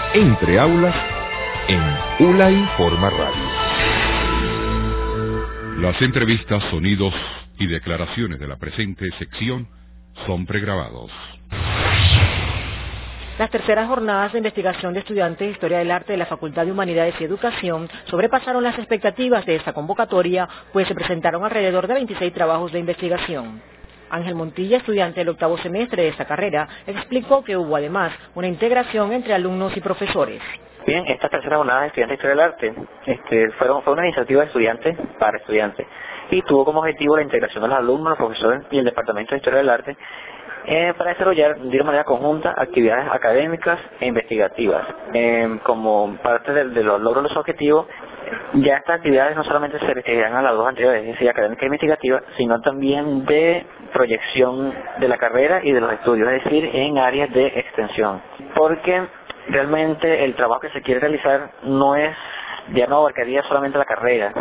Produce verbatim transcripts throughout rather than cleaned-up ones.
Entre Aulas en ULA Informa Radio. Las entrevistas, sonidos y declaraciones de la presente sección son pregrabados. Las terceras jornadas de investigación de estudiantes de Historia del Arte de la Facultad de Humanidades y Educación sobrepasaron las expectativas de esta convocatoria, pues se presentaron alrededor de veintiséis trabajos de investigación. Ángel Montilla, estudiante del octavo semestre de esta carrera, explicó que hubo además una integración entre alumnos y profesores. Bien, esta tercera jornada de estudiantes de Historia del Arte este, fueron, fue una iniciativa de estudiantes para estudiantes y tuvo como objetivo la integración de los alumnos, los profesores y el Departamento de Historia del Arte eh, para desarrollar de una manera conjunta actividades académicas e investigativas. Eh, como parte de, de los logros de los objetivos, ya estas actividades no solamente se referirán a las dos anteriores, es decir, académica e investigativa, sino también de proyección de la carrera y de los estudios, es decir, en áreas de extensión. Porque realmente el trabajo que se quiere realizar no es, ya no abarcaría solamente la carrera,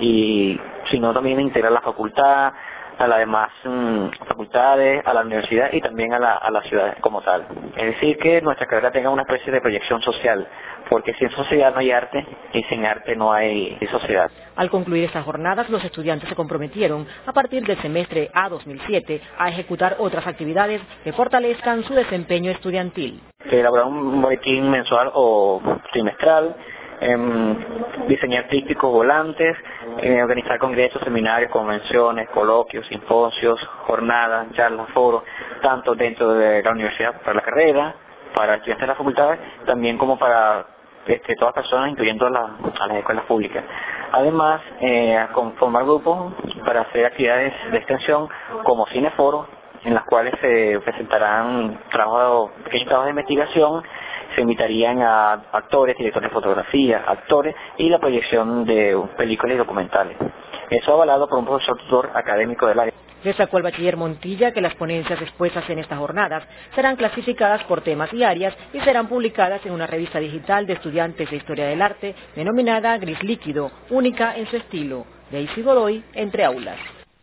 y sino también integrar la facultad, a las demás mmm, facultades, a la universidad y también a la, a la ciudad como tal. Es decir, que nuestra carrera tenga una especie de proyección social, porque sin sociedad no hay arte y sin arte no hay sociedad. Al concluir estas jornadas, los estudiantes se comprometieron a partir del semestre A dos mil siete a ejecutar otras actividades que fortalezcan su desempeño estudiantil. Elaborar un boletín mensual o trimestral, Eh, diseñar trípticos volantes, eh, organizar congresos, seminarios, convenciones, coloquios, simposios, jornadas, charlas, foros, tanto dentro de la universidad para la carrera, para estudiantes de la facultad, también como para este, todas las personas, incluyendo a, la, a las escuelas públicas. Además, eh, conformar grupos para hacer actividades de extensión como cineforos, en las cuales se presentarán trabajos, pequeños trabajos de investigación. Se invitarían a actores, directores de fotografía, actores y la proyección de películas y documentales. Eso avalado por un profesor tutor académico del área. Destacó el bachiller Montilla que las ponencias expuestas en estas jornadas serán clasificadas por temas y áreas y serán publicadas en una revista digital de estudiantes de Historia del Arte denominada Gris Líquido, única en su estilo. Daisy Godoy, Entre Aulas.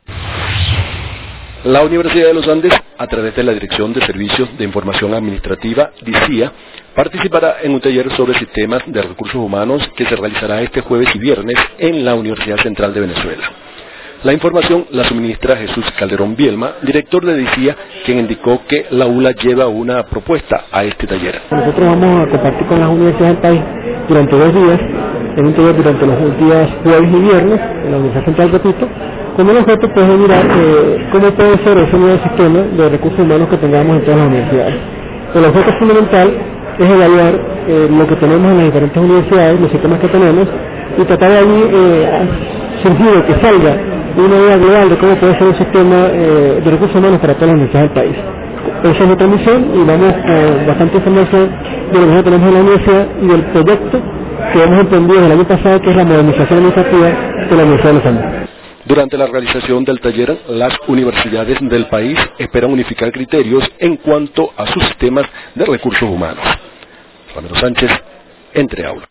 La Universidad de los Andes, a través de la Dirección de Servicios de Información Administrativa, DICIA, participará en un taller sobre sistemas de recursos humanos que se realizará este jueves y viernes en la Universidad Central de Venezuela. La información la suministra Jesús Calderón Bielma, director de DICIA, quien indicó que la U L A lleva una propuesta a este taller. Nosotros vamos a compartir con las universidades del país durante dos días, en un taller durante los días jueves y viernes, en la Universidad Central, repito, con el objeto pues, de mirar eh, cómo puede ser ese nuevo sistema de recursos humanos que tengamos en todas las universidades. El objeto fundamental es evaluar eh, lo que tenemos en las diferentes universidades, los sistemas que tenemos, y tratar de allí eh, surgir que salga una idea global de cómo puede ser un sistema eh, de recursos humanos para todas las universidades del país. Esa es nuestra misión y vamos con bastante información de lo que tenemos en la universidad y del proyecto que hemos emprendido el año pasado, que es la modernización administrativa de la Universidad de los Andes. Durante la realización del taller, las universidades del país esperan unificar criterios en cuanto a sus sistemas de recursos humanos. Ramiro Sánchez, Entre Aulas.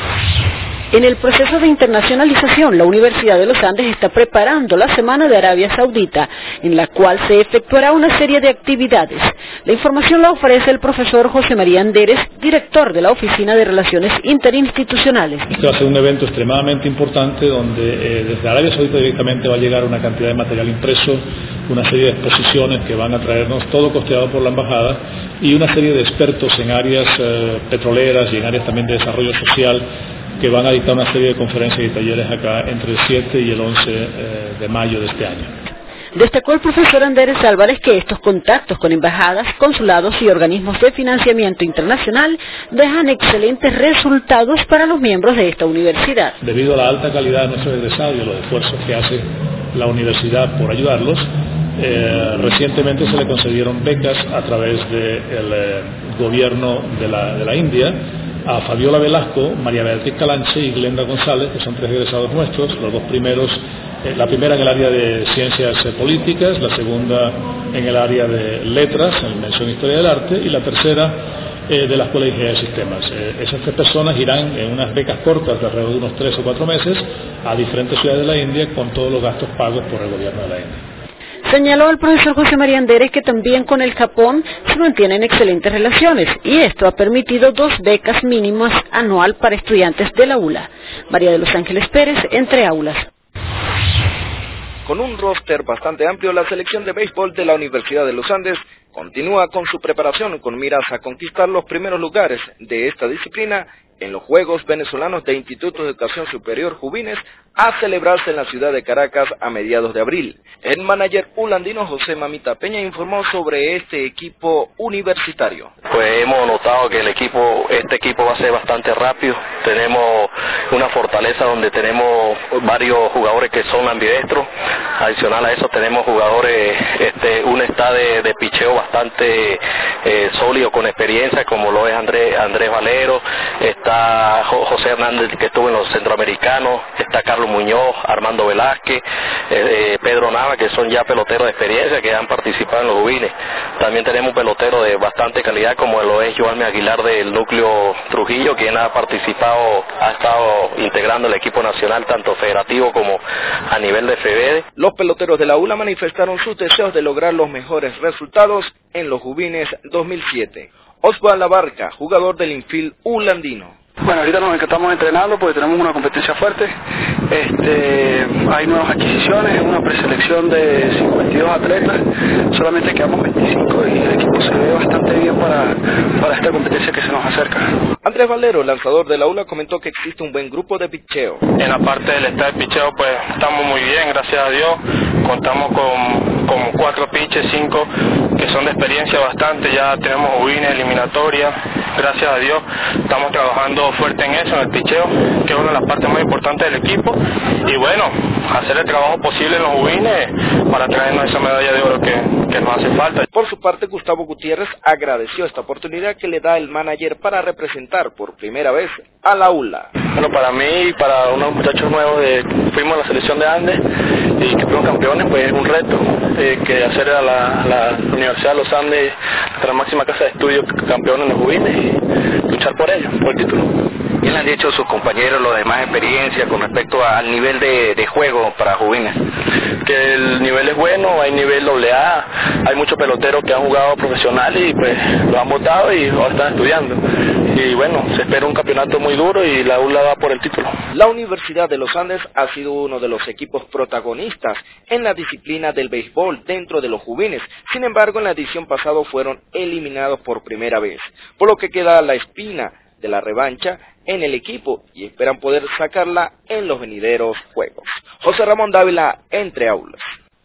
En el proceso de internacionalización, la Universidad de los Andes está preparando la Semana de Arabia Saudita, en la cual se efectuará una serie de actividades. La información la ofrece el profesor José María Anderes, director de la Oficina de Relaciones Interinstitucionales. Este va a ser un evento extremadamente importante donde eh, desde Arabia Saudita directamente va a llegar una cantidad de material impreso, una serie de exposiciones que van a traernos, todo costeado por la Embajada, y una serie de expertos en áreas eh, petroleras y en áreas también de desarrollo social, que van a dictar una serie de conferencias y talleres acá entre el siete y el once eh, de mayo de este año. Destacó el profesor Anderes Álvarez que estos contactos con embajadas, consulados y organismos de financiamiento internacional dejan excelentes resultados para los miembros de esta universidad. Debido a la alta calidad de nuestros egresados y a los esfuerzos que hace la universidad por ayudarlos, eh, recientemente se le concedieron becas a través del eh, gobierno de la, de la India, a Fabiola Velasco, María Beatriz Calanche y Glenda González, que son tres egresados nuestros, los dos primeros, eh, la primera en el área de ciencias eh, políticas, la segunda en el área de letras, en mención historia del arte, y la tercera eh, de la Escuela de Ingeniería de Sistemas. Eh, esas tres personas irán en unas becas cortas de alrededor de unos tres o cuatro meses a diferentes ciudades de la India con todos los gastos pagos por el gobierno de la India. Señaló el profesor José María Anderes que también con el Japón se mantienen excelentes relaciones y esto ha permitido dos becas mínimas anual para estudiantes de la U L A. María de los Ángeles Pérez, Entre Aulas. Con un roster bastante amplio, la selección de béisbol de la Universidad de los Andes continúa con su preparación con miras a conquistar los primeros lugares de esta disciplina en los Juegos Venezolanos de Instituto de Educación Superior Juvines a celebrarse en la ciudad de Caracas a mediados de abril. El manager ulandino José Mamita Peña informó sobre este equipo universitario. Pues hemos notado que el equipo, este equipo va a ser bastante rápido. Tenemos una fortaleza donde tenemos varios jugadores que son ambidiestros. Adicional a eso tenemos jugadores, este, un estado de, de picheo bastante eh, sólido con experiencia, como lo es Andrés, Andrés Valero, está José Hernández que estuvo en los centroamericanos, está Carlos Muñoz, Armando Velázquez, eh, eh, Pedro Nava, que son ya peloteros de experiencia que han participado en los juvines. También tenemos peloteros de bastante calidad como lo es Joanme Aguilar del núcleo Trujillo, quien ha participado, ha estado integrando el equipo nacional tanto federativo como a nivel de F B D. Los peloteros de la U L A manifestaron sus deseos de lograr los mejores resultados en los juvines dos mil siete. Osvaldo Labarca, jugador del infield ulandino. Bueno, ahorita nos estamos entrenando porque tenemos una competencia fuerte. Este, hay nuevas adquisiciones, una preselección de cincuenta y dos atletas, solamente quedamos veinticinco y el equipo se ve bastante bien para, para esta competencia que se nos acerca. Andrés Valero, lanzador de la U L A, comentó que existe un buen grupo de picheo. En la parte del estado de picheo pues estamos muy bien, gracias a Dios. Contamos con, con cuatro pitches, cinco que son de experiencia bastante, ya tenemos juvines, eliminatoria, gracias a Dios. Estamos trabajando fuerte en eso, en el picheo, que es una de las partes más importantes del equipo, y bueno, hacer el trabajo posible en los juvines para traernos esa medalla de oro que, que nos hace falta. Por su parte, Gustavo Gutiérrez agradeció esta oportunidad que le da el manager para representar por primera vez a la U L A. Bueno, para mí y para unos muchachos nuevos de, fuimos a la selección de Andes y que fuimos campeones, pues es un reto eh, que hacer a la, a la Universidad de los Andes, nuestra máxima casa de estudio, campeón en los juvines y luchar por ello, por el título. ¿Qué le han dicho sus compañeros, los de más experiencia, con respecto al nivel de, de juego para juvines? Que el nivel es bueno, hay nivel doble A, hay muchos peloteros que han jugado profesional y pues los han votado y ahora están estudiando. Y bueno, se espera un campeonato muy duro y la U L A va por el título. La Universidad de los Andes ha sido uno de los equipos protagonistas en la disciplina del béisbol dentro de los juvines. Sin embargo, en la edición pasada fueron eliminados por primera vez, por lo que queda la espina de la revancha en el equipo y esperan poder sacarla en los venideros juegos. José Ramón Dávila, Entre Aulas.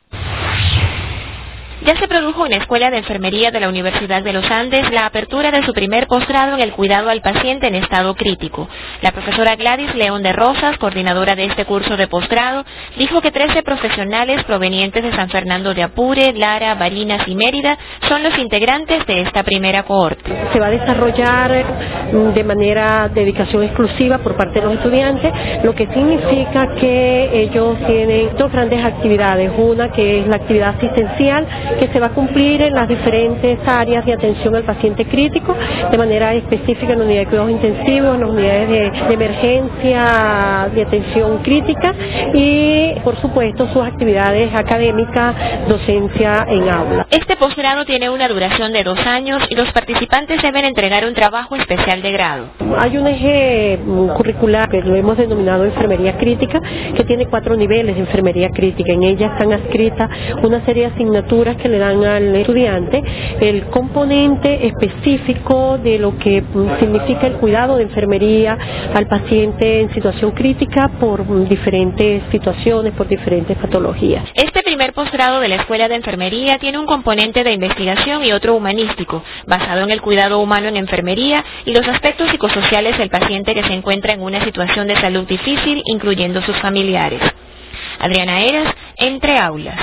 Ya se produjo en la Escuela de Enfermería de la Universidad de los Andes la apertura de su primer posgrado en el cuidado al paciente en estado crítico. La profesora Gladys León de Rosas, coordinadora de este curso de posgrado, dijo que trece profesionales provenientes de San Fernando de Apure, Lara, Barinas y Mérida son los integrantes de esta primera cohorte. Se va a desarrollar de manera dedicación exclusiva por parte de los estudiantes, lo que significa que ellos tienen dos grandes actividades. Una que es la actividad asistencial, que se va a cumplir en las diferentes áreas de atención al paciente crítico, de manera específica en la unidad de cuidados intensivos, en las unidades de, de emergencia, de atención crítica y, por supuesto, sus actividades académicas, docencia en aula. Este posgrado tiene una duración de dos años y los participantes deben entregar un trabajo especial de grado. Hay un eje curricular que lo hemos denominado enfermería crítica, que tiene cuatro niveles de enfermería crítica. En ella están adscritas una serie de asignaturas que le dan al estudiante el componente específico de lo que significa el cuidado de enfermería al paciente en situación crítica por diferentes situaciones, por diferentes patologías. Este primer posgrado de la Escuela de Enfermería tiene un componente de investigación y otro humanístico, basado en el cuidado humano en enfermería y los aspectos psicosociales del paciente que se encuentra en una situación de salud difícil, incluyendo sus familiares. Adriana Eras, Entre Aulas.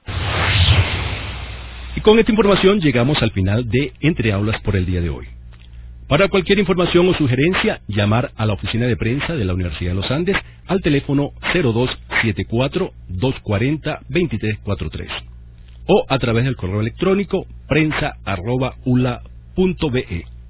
Y con esta información llegamos al final de Entre Aulas por el día de hoy. Para cualquier información o sugerencia, llamar a la oficina de prensa de la Universidad de los Andes al teléfono cero dos siete cuatro, dos cuatro cero, dos tres cuatro tres o a través del correo electrónico prensa arroba ula punto be.